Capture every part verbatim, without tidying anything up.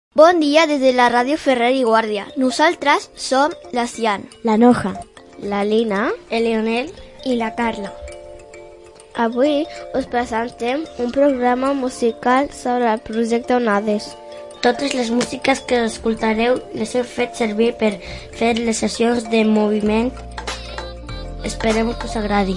Bon dia des de la ràdio Ferrer i Guàrdia. Nosaltres som la Cian, la Noja, la Lina, el Leonel i la Carla. Avui us presentem un programa musical sobre el projecte Onades. Totes les músiques que escoltareu les heu fet servir per fer les sessions de moviment. Esperem que us agradi.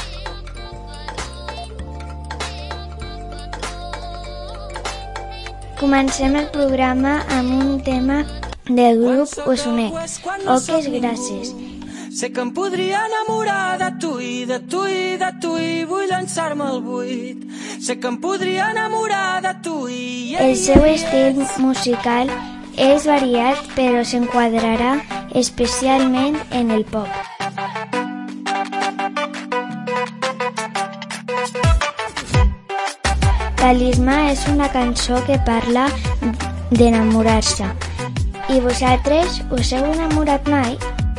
Comencem el programa amb un tema del grup Osonec, Oques Grasses. Sé que em podria enamorar de tu i de tu i de tu i vull llançar-me al buit. Sé que em podria enamorar de tu i... El seu estil musical és variat, però s'enquadrarà especialment en el pop. Talismà és una cançó que parla d'enamorar-se. I vosaltres us heu enamorat mai?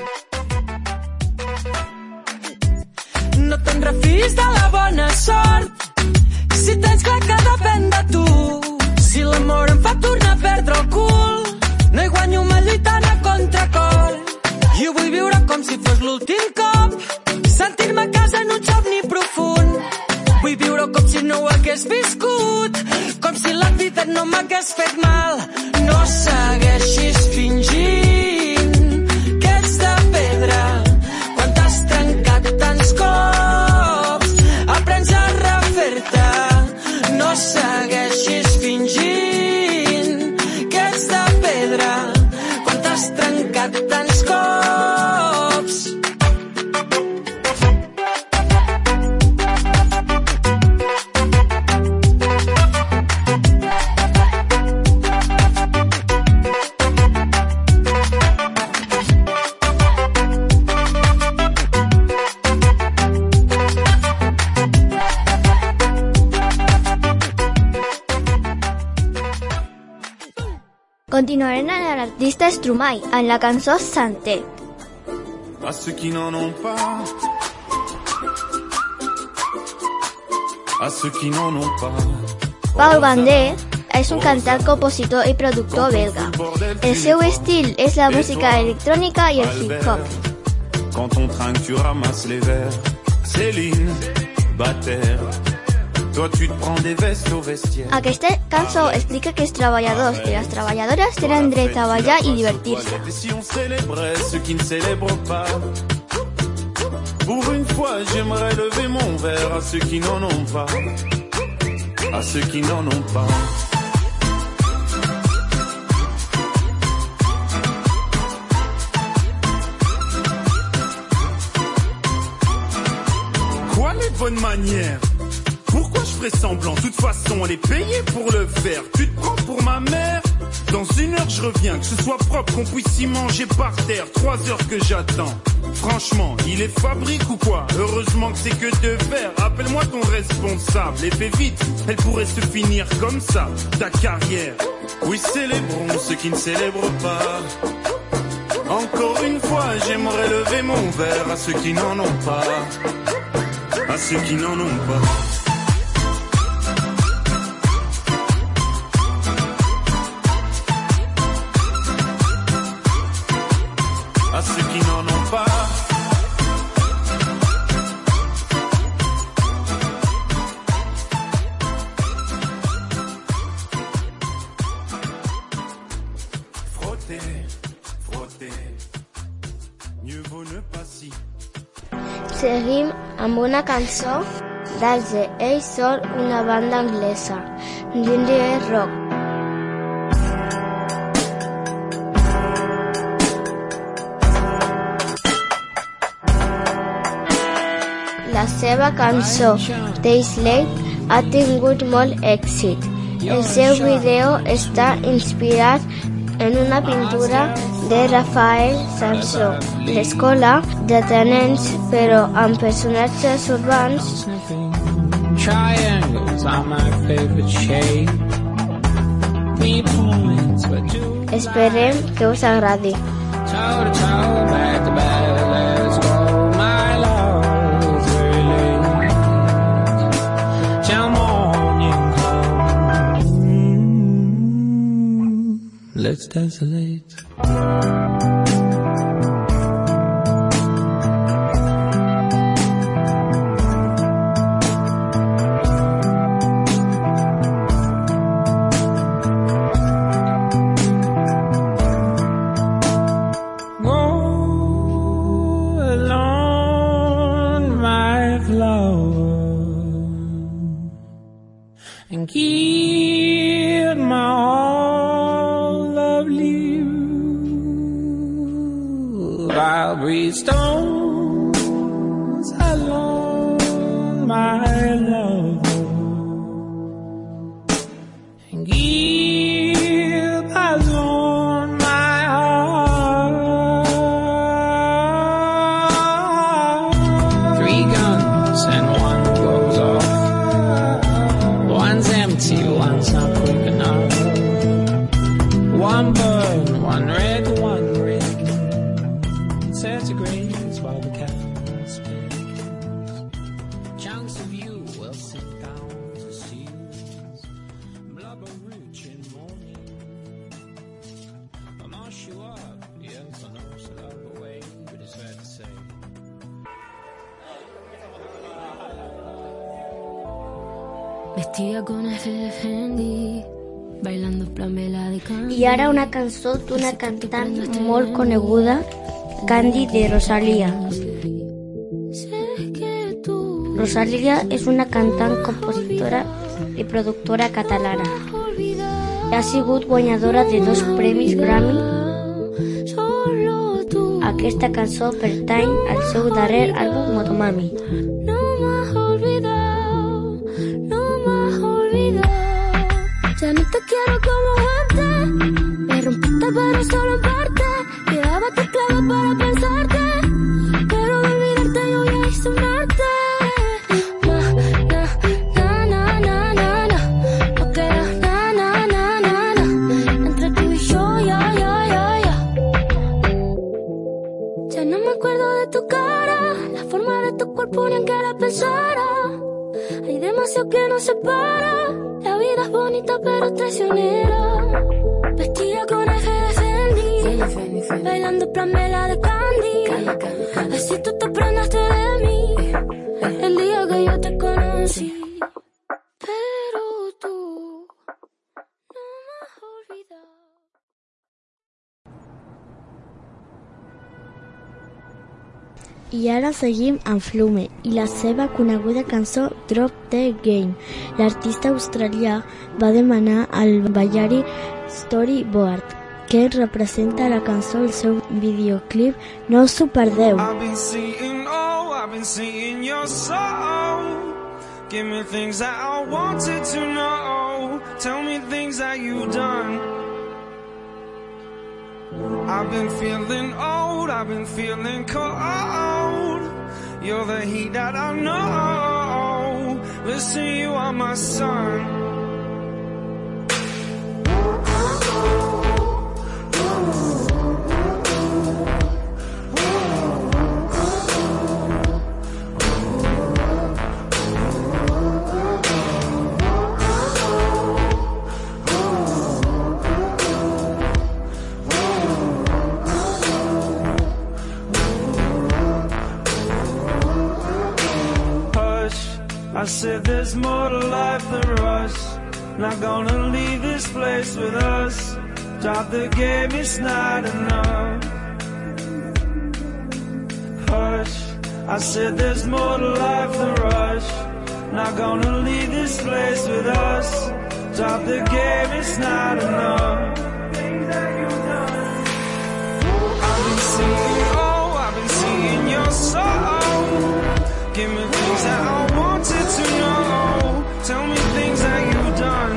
No te'n refis de la bona sort, si tens clar que depèn de tu. Si l'amor em fa tornar a perdre el cul, no hi guanyo mai lluitant a contracor. Jo vull viure com si fos l'últim cop, sentir-me a casa en un somni profund. Vull viure com si no ho hagués viscut, com si la vida no m'hagués fet mal. No segueixis fingint que ets de pedra quan t'has trencat tants cops. Aprens a refer-te. No segueixis fingint que ets de pedra quan t'has trencat tants cops. Continuarem amb l'artista Stromae, en la cançó Santé. À ceux qui n'en ont pas, à ceux qui n'en ont pas. Paul Bandé és un cantant, compositor i productor belga. El seu estil és la música electrònica i el hip-hop. Quand on trinque, tu ramasses les verres. Céline, Bater, toi tu te prends des vestes au vestiaire. Aquesta cançó explica que els treballadors i les treballadores tenen dret a ballar i divertir-se. Si on célébrait ceux qui ne célèbrent pas. Pour une fois, j'aimerais lever mon verre à ceux qui n'en ont pas. À ceux qui n'en ont pas. Quoi les bonnes manières? Pourquoi je ferais semblant? De toute façon, elle est payée pour le faire. Tu te prends pour ma mère? Dans une heure, je reviens. Que ce soit propre, qu'on puisse y manger par terre. Trois heures que j'attends. Franchement, il est fabrique ou quoi? Heureusement que c'est que de verre. Appelle-moi ton responsable et fais vite. Elle pourrait se finir comme ça, ta carrière. Oui, célébrons ceux qui ne célèbrent pas. Encore une fois, j'aimerais lever mon verre à ceux qui n'en ont pas. À ceux qui n'en ont pas. À ceux qui n'en ont pas. Frotter, frotter, mieux vaut ne pas si. Seguim amb una cançó d'Alze. Ells són una banda anglesa, d'indie rock. La seva cançó Days Late ha tingut molt èxit. El seu vídeo està inspirat en una pintura de Rafael Sanzó. L'escola d'atenents, però amb personatges urbans. Esperem que us agradi. let's desolate. And keep my all lovely you. I'll breathe stones along my love and keep along my heart. Three guns and one goes off. One's empty, one's not quick enough. One burn, one red, one red. Centigrades while the captain speaks. Chunks of you will sit down to seals. Blubber rich in morning. I'll mash you up, yes, I know it's a lot away, but it's fair to say. Vestida con F de Fendi, bailando Pamela de Candy. I ara una cançó d'una cantant molt coneguda, Candy, de Rosalía. Rosalía és una cantant, compositora i productora catalana. Ha sigut guanyadora de dos premis Grammy. Aquesta cançó pertany al seu darrer àlbum Motomami. Ya no te quiero como antes. Me rompiste pero solo en parte. Llevaba tu clave para pensarte, pero de olvidarte yo ya hice un arte. Na, na, na, na, na, na, na. No queda na, na, na, na, na. Entre tú y yo, ya, ya, ya, ya. Ya no me acuerdo de tu cara, la forma de tu cuerpo ni en que la pensara. Hay demasiado que nos separa. La vida es bonita pero traicionera. Vestida con F de Fendi, Fendi, Fendi. Bailando Pamela de Candy. Candy, Candy, Candy. Así tú te prendaste de mí el día que yo te conocí. Pero tú no me has olvidado. I ara seguim amb Flume i la seva coneguda cançó Drop the Game. L'artista australià va demanar al ballari Storyboard, que representa la cançó al seu videoclip. No us ho perdeu. I've been seeing, oh, I've been seeing your soul. Give me things that I wanted to know. Tell me things that you've done. I've been feeling old, I've been feeling cold. You're the heat that I know. Listen, you are my sun. I said there's more to life than rush. Not gonna leave this place with us. Drop the game, it's not enough. Hush, I said there's more to life than rush. Not gonna leave this place with us. Drop the game, it's not enough. I've been seeing, oh, I've been seeing your soul. Give me things that I wanted to know. Tell me things that you've done.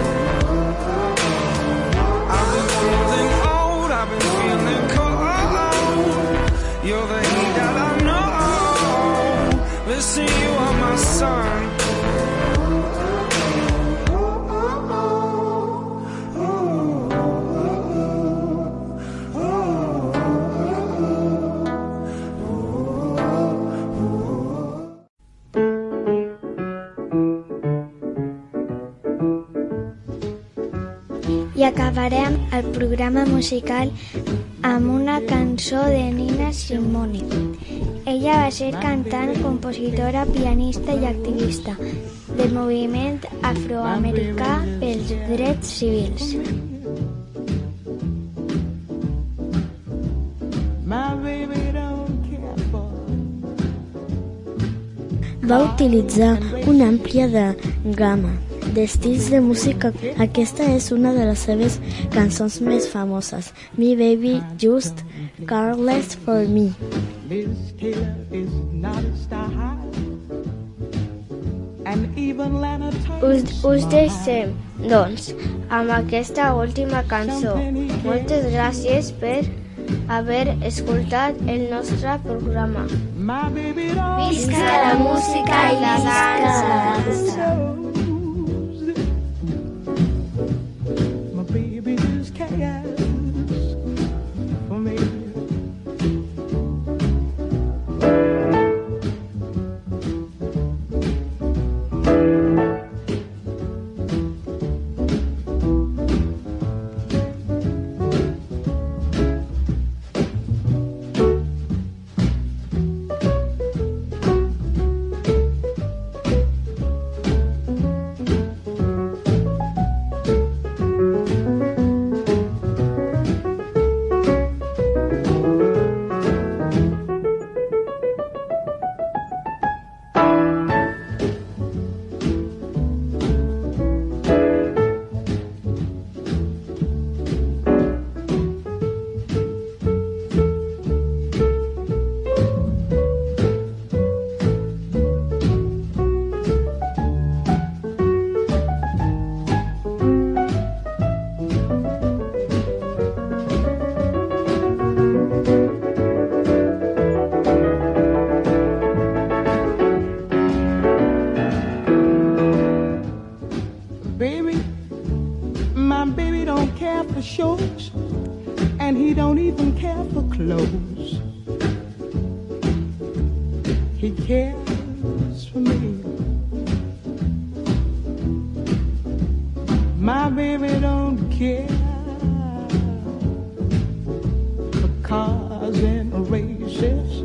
I've been feeling old, I've been feeling cold. You're the heat that I know. Listen, you are my sun. I acabarem el programa musical amb una cançó de Nina Simone. Ella va ser cantant, compositora, pianista i activista del moviment afroamericà pels drets civils. Va utilitzar una àmplia de gamma d'estils de música. Aquesta és una de les seves cançons més famoses, My Baby Just Cares for Me. Us, us deixem, doncs, amb aquesta última cançó. Moltes gràcies per haver escoltat el nostre programa. Visca la música i la dansa! Shows, and he don't even care for clothes. He cares for me. My baby don't care for cars and races.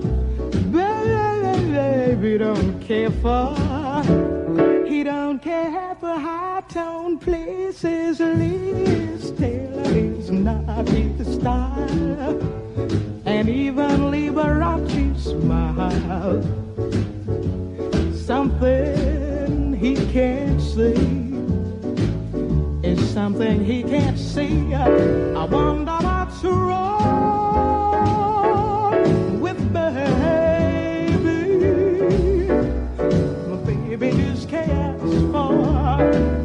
Baby don't care for. He don't care for high-tone places. Liz Taylor is not his style, and even Liberace smile. Something he can't see is something he can't see. I wonder what's wrong with baby. My baby just cares for